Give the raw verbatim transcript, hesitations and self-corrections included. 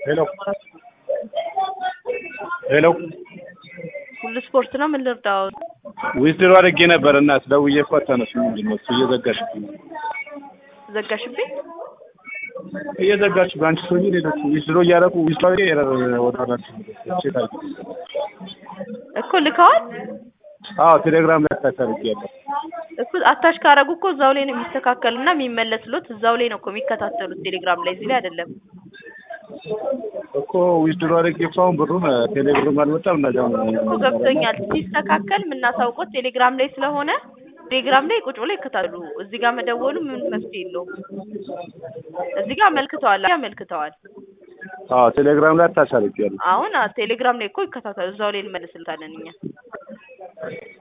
ሄሎ ሄሎ ሁሉ ስፖርት ነው። ምን ልርዳው? ዊዝድሮ አድርጌ ነበር እና ስለውዬ እኮ አታነሱም። ምንድን ነው እሱ? እየዘጋሽብኝ ዘጋሽብኝ? እየዘጋሽ ባንቺ ሰውዬ ሌሎች ዊዝድሮ እያደረጉ ዊዝድሮ ኤረር ወጣላችሁ ቼክ አድርጊ እኮ ልከዋል። አዎ ቴሌግራም ላይ አታች አድርጌያለሁ እኮ አታች ካረጉ እኮ እዛው ላይ ነው የሚስተካከልና የሚመለስሉት። እዛው ላይ ነው እኮ የሚከታተሉት ቴሌግራም ላይ፣ እዚህ ላይ አይደለም እኮ ዊዝድሮ አድርጌ እኮ አሁን ብሩን ቴሌብሩም አልመጣም። እና እኮ ገብቶኛል። ሲስተካከል የምናሳውቀው ቴሌግራም ላይ ስለሆነ ቴሌግራም ላይ ቁጭ ብሎ ይከታተሉ። እዚህ ጋር መደወሉ ምን መፍትሄ የለውም። እዚህ ጋር አመልክተዋል አመልክተዋል። አዎ ቴሌግራም ላይ አታች አድርጌያለሁ። አሁን ቴሌግራም ላይ እኮ ይከታተሉ። እዛው ላይ እንመልስልታለን እኛ።